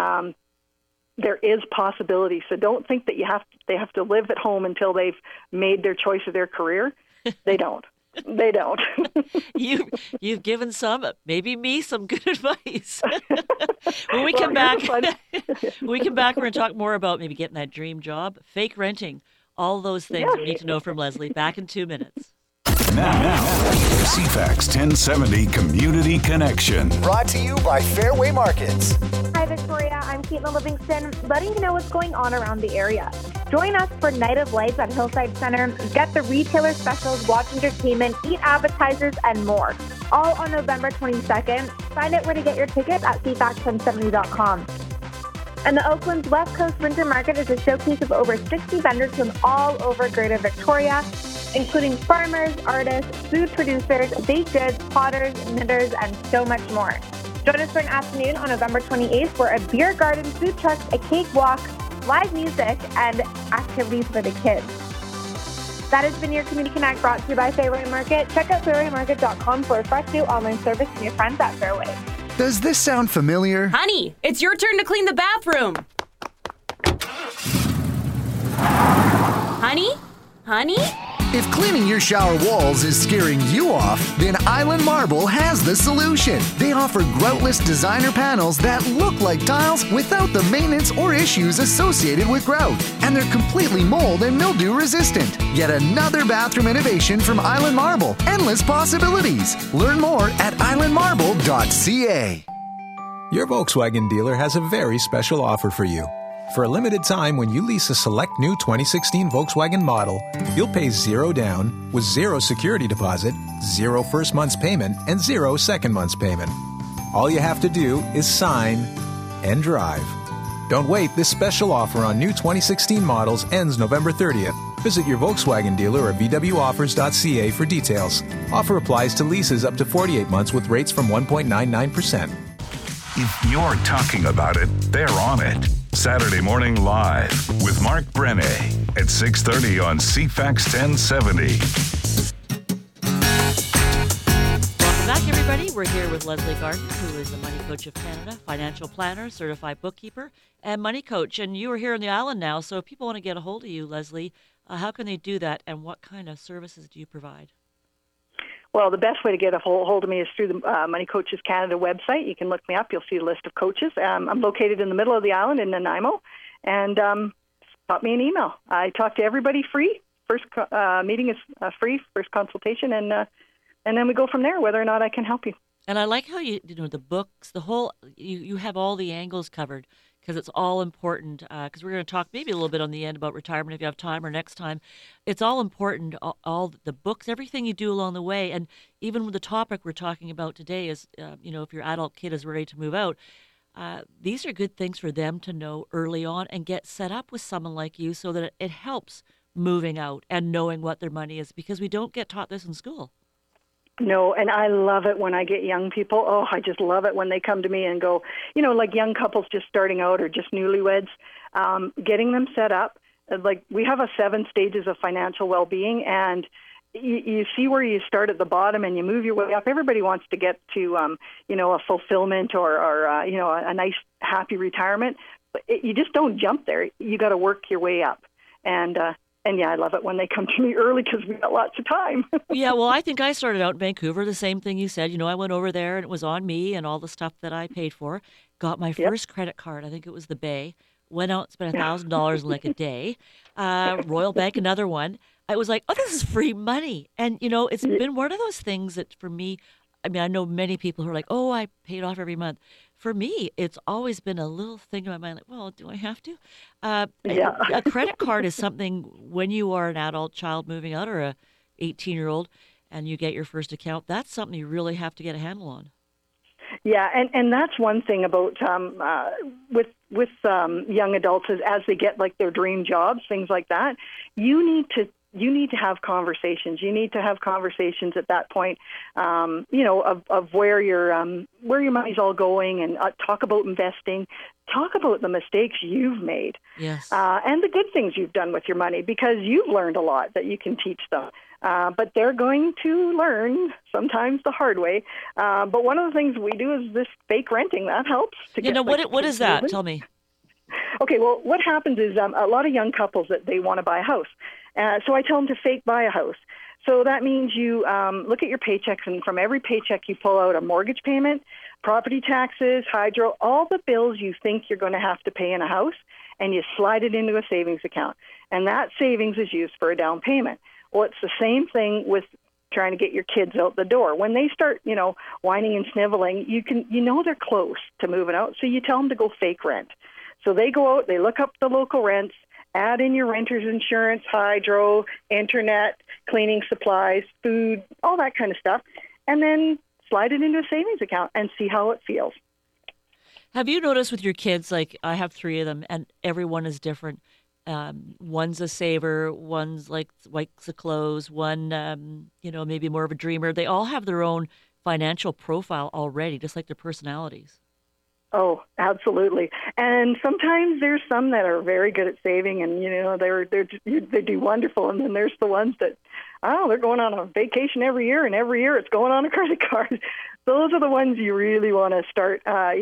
There is possibility. So don't think that they have to live at home until they've made their choice of their career. They don't. They don't. You've given maybe me, some good advice. When we come back, we're going to talk more about maybe getting that dream job, fake renting, all those things you need to know from Leslie. Back in 2 minutes. Now, CFAX 1070 Community Connection. Brought to you by Fairway Markets. Hi, Victoria. I'm Caitlin Livingston, letting you know what's going on around the area. Join us for Night of Lights at Hillside Center. Get the retailer specials, watch entertainment, eat appetizers, and more. All on November 22nd. Find out where to get your tickets at cfax1070.com. And the Oakland's West Coast Winter Market is a showcase of over 60 vendors from all over Greater Victoria, including farmers, artists, food producers, baked goods, potters, knitters, and so much more. Join us for an afternoon on November 28th for a beer garden, food trucks, a cake walk, live music, and activities for the kids. That has been your Community Connect, brought to you by Fairway Market. Check out fairwaymarket.com for a fresh new online service from your friends at Fairway. Does this sound familiar? Honey, it's your turn to clean the bathroom. Honey? Honey? If cleaning your shower walls is scaring you off, then Island Marble has the solution. They offer groutless designer panels that look like tiles without the maintenance or issues associated with grout. And they're completely mold and mildew resistant. Yet another bathroom innovation from Island Marble. Endless possibilities. Learn more at islandmarble.ca. Your Volkswagen dealer has a very special offer for you. For a limited time, when you lease a select new 2016 Volkswagen model, you'll pay $0 down with $0 security deposit, $0 first month's payment, and $0 second month's payment. All you have to do is sign and drive. Don't wait. This special offer on new 2016 models ends November 30th. Visit your Volkswagen dealer or VWOffers.ca for details. Offer applies to leases up to 48 months with rates from 1.99%. If you're talking about it, they're on it. Saturday Morning Live with Mark Brennan at 6:30 on CFAX 1070. Welcome back, everybody. We're here with Leslie Garden, who is the Money Coach of Canada, financial planner, certified bookkeeper, and money coach. And you are here on the island now, so if people want to get a hold of you, Leslie, how can they do that, and what kind of services do you provide? Well, the best way to get a hold of me is through the Money Coaches Canada website. You can look me up. You'll see a list of coaches. I'm located in the middle of the island in Nanaimo, and pop me an email. I talk to everybody free. First meeting is free, first consultation, and then we go from there, whether or not I can help you. And I like how the books, the whole, you have all the angles covered, because it's all important. Because we're going to talk maybe a little bit on the end about retirement if you have time or next time. It's all important, all the books, everything you do along the way. And even with the topic we're talking about today is, if your adult kid is ready to move out, these are good things for them to know early on and get set up with someone like you so that it helps moving out and knowing what their money is, because we don't get taught this in school. No, and I love it when I get young people. Oh, I just love it when they come to me and go, like young couples just starting out or just newlyweds, getting them set up. Like we have 7 stages of financial well-being, and you see where you start at the bottom and you move your way up. Everybody wants to get to, a fulfillment or a nice, happy retirement. But you just don't jump there. You got to work your way up. And yeah, I love it when they come to me early because we got lots of time. Yeah, well, I think I started out in Vancouver, the same thing you said. I went over there and it was on me and all the stuff that I paid for. Got my first credit card. I think it was the Bay. Went out and spent $1,000 in like a day. Royal Bank, another one. I was like, oh, this is free money. And, it's been one of those things that for me, I know many people who are like, oh, I paid off every month. For me, it's always been a little thing in my mind, like, well, do I have to? A credit card is something when you are an adult child moving out or a 18-year-old and you get your first account, that's something you really have to get a handle on. Yeah, and that's one thing about with young adults is as they get like their dream jobs, things like that, you need to have conversations. You need to have conversations at that point, of where your money's all going, and talk about investing. Talk about the mistakes you've made, yes, and the good things you've done with your money, because you've learned a lot that you can teach them. But they're going to learn sometimes the hard way. But one of the things we do is this fake renting. That helps. What is that? Tell me. Okay, well, what happens is a lot of young couples that they want to buy a house. So I tell them to fake buy a house. So that means you look at your paychecks, and from every paycheck you pull out a mortgage payment, property taxes, hydro, all the bills you think you're going to have to pay in a house, and you slide it into a savings account. And that savings is used for a down payment. Well, it's the same thing with trying to get your kids out the door. When they start, whining and sniveling, they're close to moving out, so you tell them to go fake rent. So they go out, they look up the local rents, add in your renter's insurance, hydro, internet, cleaning supplies, food, all that kind of stuff, and then slide it into a savings account and see how it feels. Have you noticed with your kids, like I have 3 of them, and everyone is different. One's a saver, one's likes the clothes, one, maybe more of a dreamer. They all have their own financial profile already, just like their personalities. Oh, absolutely. And sometimes there's some that are very good at saving, and they do wonderful. And then there's the ones that, they're going on a vacation every year, and every year it's going on a credit card. Those are the ones you really want to start.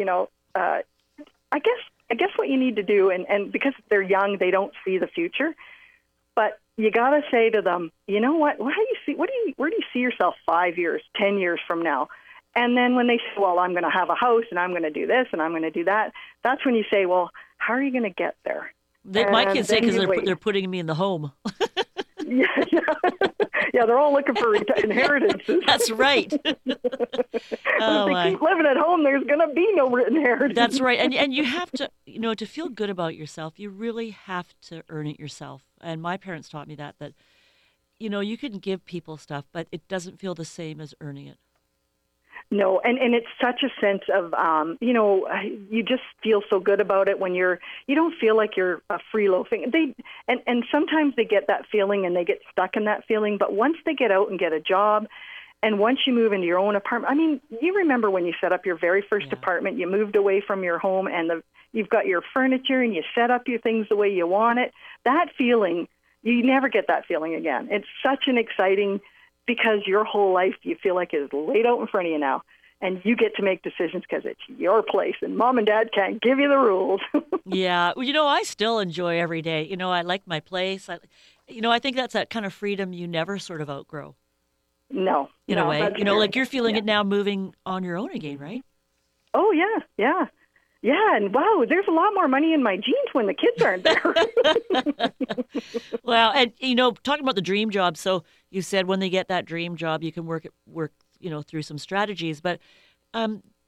I guess what you need to do, and because they're young, they don't see the future, but you got to say to them, you know what? Where do you see yourself 5 years, 10 years from now? And then when they say, well, I'm going to have a house and I'm going to do this and I'm going to do that, that's when you say, well, how are you going to get there? My kids say because they're putting me in the home. Yeah, they're all looking for inheritances. That's right. If they keep living at home, there's going to be no inheritance. That's right. And you have to, to feel good about yourself, you really have to earn it yourself. And my parents taught me that you can give people stuff, but it doesn't feel the same as earning it. No, and it's such a sense of, you just feel so good about it when you don't feel like you're free loafing. And sometimes they get that feeling and they get stuck in that feeling. But once they get out and get a job, and once you move into your own apartment, you remember when you set up your very first apartment, you moved away from your home and you've got your furniture and you set up your things the way you want it. That feeling, you never get that feeling again. It's such an exciting, because your whole life you feel like is laid out in front of you now, and you get to make decisions because it's your place, and mom and dad can't give you the rules. Yeah, I still enjoy every day. I like my place. I think that's that kind of freedom you never sort of outgrow. No, in a way, like you're feeling it now, moving on your own again, right? Oh yeah. And wow, there's a lot more money in my jeans when the kids aren't there. Well, and talking about the dream job, so you said when they get that dream job, you can work through some strategies. But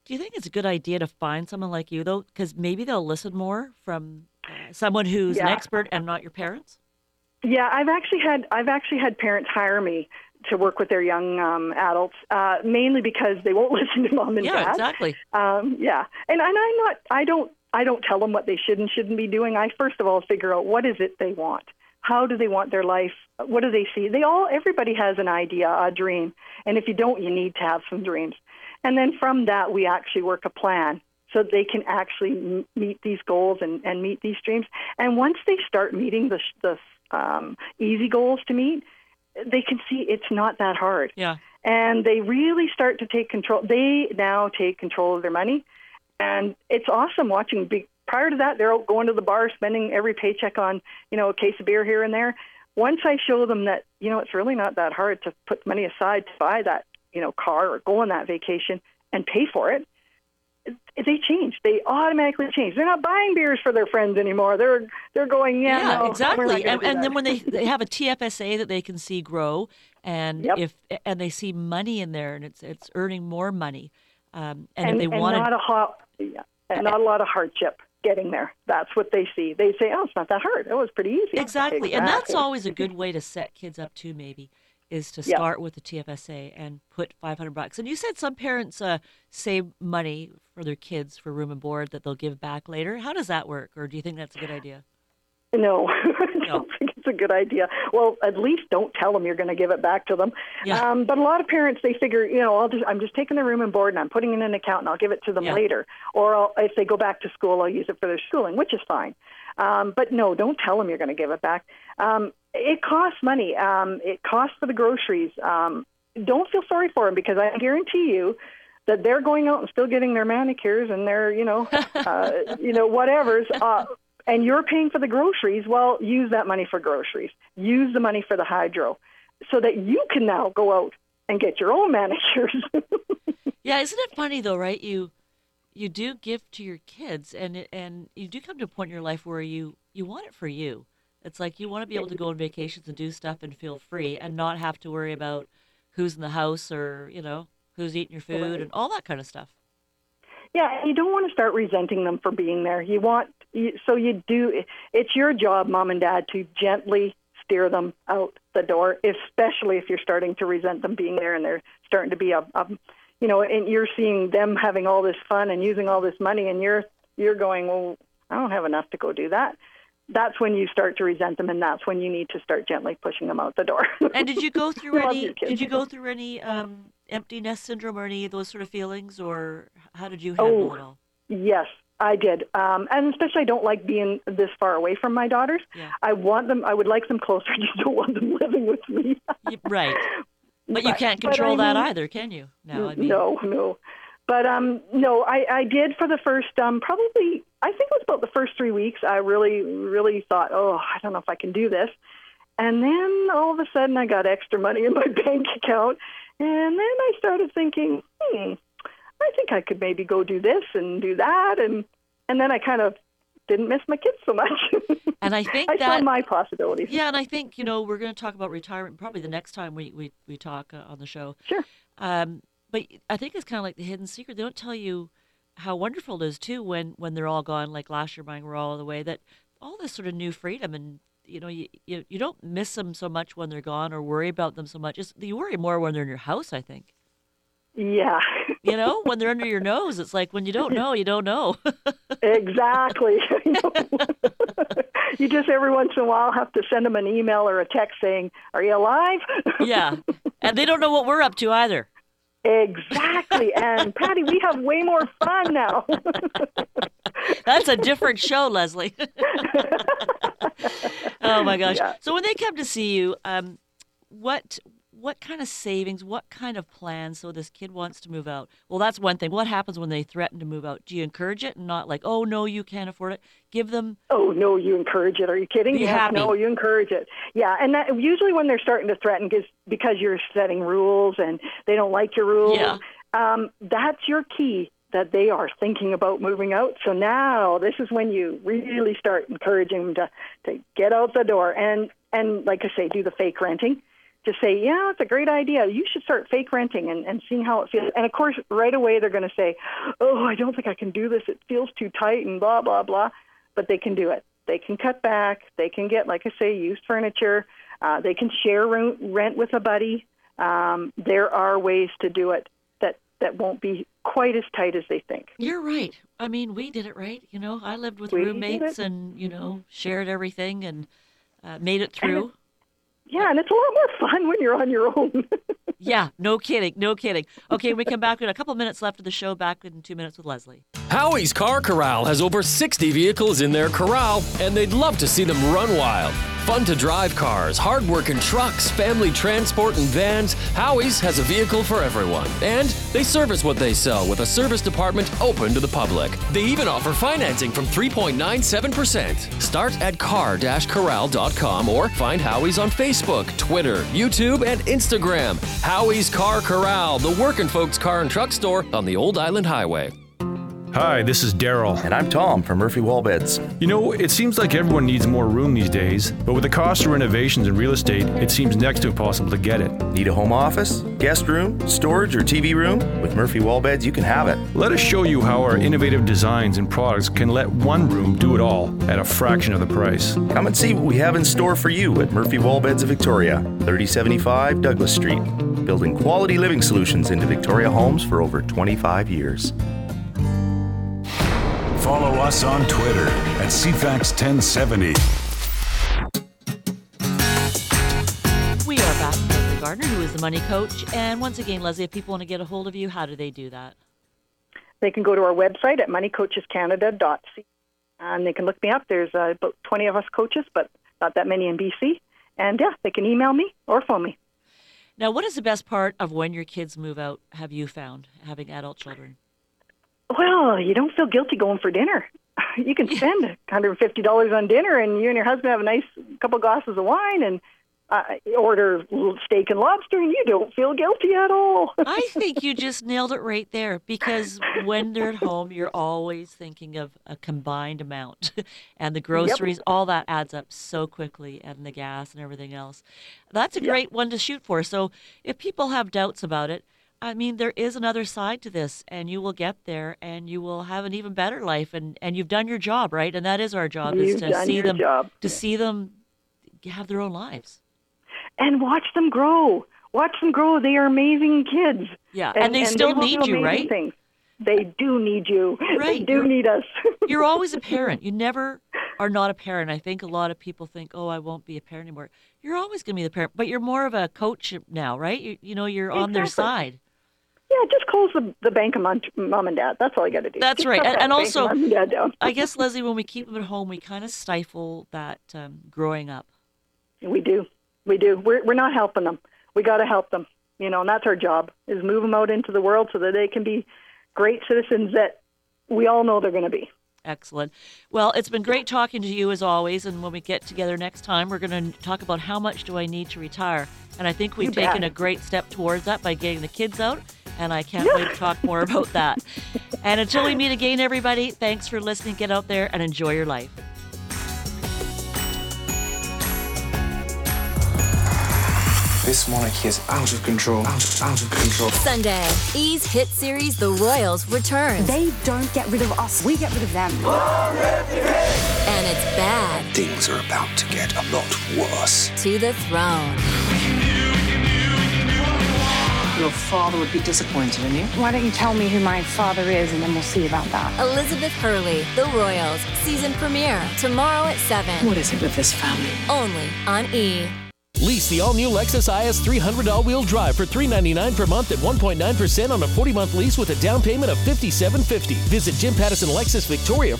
Do you think it's a good idea to find someone like you, though? Because maybe they'll listen more from someone who's an expert and not your parents? Yeah, I've actually had parents hire me to work with their young adults, mainly because they won't listen to mom and dad. Yeah, exactly. Yeah, and I don't tell them what they should and shouldn't be doing. I first of all figure out what is it they want. How do they want their life? What do they see? Everybody has an idea, a dream, and if you don't, you need to have some dreams. And then from that, we actually work a plan so they can actually meet these goals and meet these dreams. And once they start meeting the easy goals to meet, they can see it's not that hard. Yeah. And they really start to take control. They now take control of their money. And it's awesome watching. Prior to that, they're out going to the bar, spending every paycheck on, a case of beer here and there. Once I show them that, it's really not that hard to put money aside to buy that, car or go on that vacation and pay for it, they change. They automatically change. They're not buying beers for their friends anymore. They're going, no, exactly. And then when they have a TFSA that they can see grow, and and they see money in there, and it's earning more money, and if they want not a lot of hardship getting there. That's what they see. They say, oh, it's not that hard. It was pretty easy. Exactly. And that's always a good way to set kids up too, maybe, is to start with the TFSA and put $500. And you said some parents save money for their kids for room and board that they'll give back later. How does that work? Or do you think that's a good idea? No, I don't think it's a good idea. Well, at least don't tell them you're going to give it back to them. Yeah. But a lot of parents, they figure, I'm just taking the room and board and I'm putting it in an account and I'll give it to them later. Or if they go back to school, I'll use it for their schooling, which is fine. But no, don't tell them you're going to give it back. It costs money. It costs for the groceries. Don't feel sorry for them, because I guarantee you that they're going out and still getting their manicures and their, whatevers. And you're paying for the groceries. Well, use that money for groceries. Use the money for the hydro so that you can now go out and get your own manicures. Yeah, isn't it funny, though, right? You do give to your kids, and you do come to a point in your life where you want it for you. It's like you want to be able to go on vacations and do stuff and feel free and not have to worry about who's in the house or, who's eating your food and all that kind of stuff. Yeah, you don't want to start resenting them for being there. It's your job, mom and dad, to gently steer them out the door, especially if you're starting to resent them being there and they're starting to be and you're seeing them having all this fun and using all this money, and you're going, well, I don't have enough to go do that. That's when you start to resent them, and that's when you need to start gently pushing them out the door. And did you go through any empty nest syndrome or any of those sort of feelings, or how did you handle it all? Yes, I did. And especially I don't like being this far away from my daughters. Yeah. I would like them closer. I just don't want them living with me. Right. But you can't control that either, can you? No. But no, I did for the first probably, I think it was about the first 3 weeks. I really, really thought, I don't know if I can do this. And then all of a sudden I got extra money in my bank account. And then I started thinking, I think I could maybe go do this and do that. And then I kind of didn't miss my kids so much. And I think I saw my possibilities. Yeah, and I think, we're going to talk about retirement probably the next time we talk on the show. Sure. But I think it's kind of like the hidden secret. They don't tell you how wonderful it is, too, when they're all gone, like last year mine were all the way, that all this sort of new freedom, and, you don't miss them so much when they're gone or worry about them so much. You worry more when they're in your house, I think. Yeah. When they're under your nose, it's like when you don't know, you don't know. Exactly. You just every once in a while have to send them an email or a text saying, are you alive? Yeah. And they don't know what we're up to either. Exactly. And Patty, we have way more fun now. That's a different show, Leslie. Oh my gosh. Yeah. So when they come to see you, what kind of savings, what kind of plans? So this kid wants to move out. Well, that's one thing. What happens when they threaten to move out? Do you encourage it and not like, oh, no, you can't afford it? Give them... Oh, no, you encourage it. Are you kidding? Happy. No, you encourage it. Yeah, and that, usually when they're starting to threaten is because you're setting rules and they don't like your rules. Yeah. That's your key, that they are thinking about moving out. So now this is when you really start encouraging them to get out the door. And like I say, do the fake renting. to say, yeah, it's a great idea. You should start fake renting and seeing how it feels. And, of course, right away they're going to say, oh, I don't think I can do this. It feels too tight and blah, blah, blah. But they can do it. They can cut back. They can get, like I say, used furniture. They can share rent with a buddy. There are ways to do it that won't be quite as tight as they think. You're right. I mean, we did it right. You know, I lived with roommates and, you know, shared everything and made it through. And it's a lot more fun when you're on your own. Yeah, no kidding. Okay, we come back. We got a couple minutes left of the show. Back in 2 minutes with Leslie. Howie's Car Corral has over 60 vehicles in their corral, and they'd love to see them run wild. Fun to drive cars, hard-working trucks, family transport, and vans, Howie's has a vehicle for everyone. And they service what they sell with a service department open to the public. They even offer financing from 3.97%. Start at car-corral.com or find Howie's on Facebook, Twitter, YouTube, and Instagram. Howie's Car Corral, the working folks car and truck store on the Old Island Highway. Hi, this is Daryl. And I'm Tom from Murphy Wall Beds. You know, it seems like everyone needs more room these days, but with the cost of renovations in real estate, it seems next to impossible to get it. Need a home office, guest room, storage, or TV room? With Murphy Wall Beds, you can have it. Let us show you how our innovative designs and products can let one room do it all at a fraction of the price. Come and see what we have in store for you at Murphy Wall Beds of Victoria, 3075 Douglas Street. Building quality living solutions into Victoria homes for over 25 years. Follow us on Twitter at CFAX1070. We are back with Leslie Gardner, who is the money coach. And once again, Leslie, if people want to get a hold of you, how do they do that? They can go to our website at moneycoachescanada.ca, and they can look me up. There's about 20 of us coaches, but not that many in BC. And, yeah, they can email me or phone me. Now, what is the best part of when your kids move out, have you found, having adult children? Well, you don't feel guilty going for dinner. You can spend $150 on dinner, and you and your husband have a nice couple glasses of wine and order steak and lobster, and you don't feel guilty at all. I think you just nailed it right there, because when they're at home, you're always thinking of a combined amount. And the groceries, all that adds up so quickly, and the gas and everything else. That's a great one to shoot for. So if people have doubts about it, I mean, there is another side to this, and you will get there, and you will have an even better life, and you've done your job, right? And that is our job, is to see them have their own lives. And watch them grow. Watch them grow. They are amazing kids. Yeah, and they still need you, right? Things. They do need you. Right. They do need us. You're always a parent. You never are not a parent. I think a lot of people think, oh, I won't be a parent anymore. You're always going to be the parent, but you're more of a coach now, right? You know, you're on their side. Yeah, just close the bank of mom and dad. That's all you got to do. That's just right. And also, mom and dad down. I guess, Leslie, when we keep them at home, we kind of stifle that growing up. We do. We're not helping them. We got to help them. You know, and that's our job, is move them out into the world so that they can be great citizens that we all know they're going to be. Excellent. Well, it's been great talking to you as always. And when we get together next time, we're going to talk about how much do I need to retire. And I think we've taken a great step towards that by getting the kids out. And I can't wait to talk more about that. And until we meet again, everybody, thanks for listening. Get out there and enjoy your life. This monarchy is out of control. Out of control. Sunday, E's hit series The Royals returns. They don't get rid of us. We get rid of them. And it's bad. Things are about to get a lot worse. To the throne. Your father would be disappointed in you. Why don't you tell me who my father is, and then we'll see about that. Elizabeth Hurley, The Royals, season premiere, tomorrow at 7. What is it with this family? Only on E! Lease the all-new Lexus IS 300 all-wheel drive for $399 per month at 1.9% on a 40-month lease with a down payment of $5,750. Visit Jim Pattison Lexus Victoria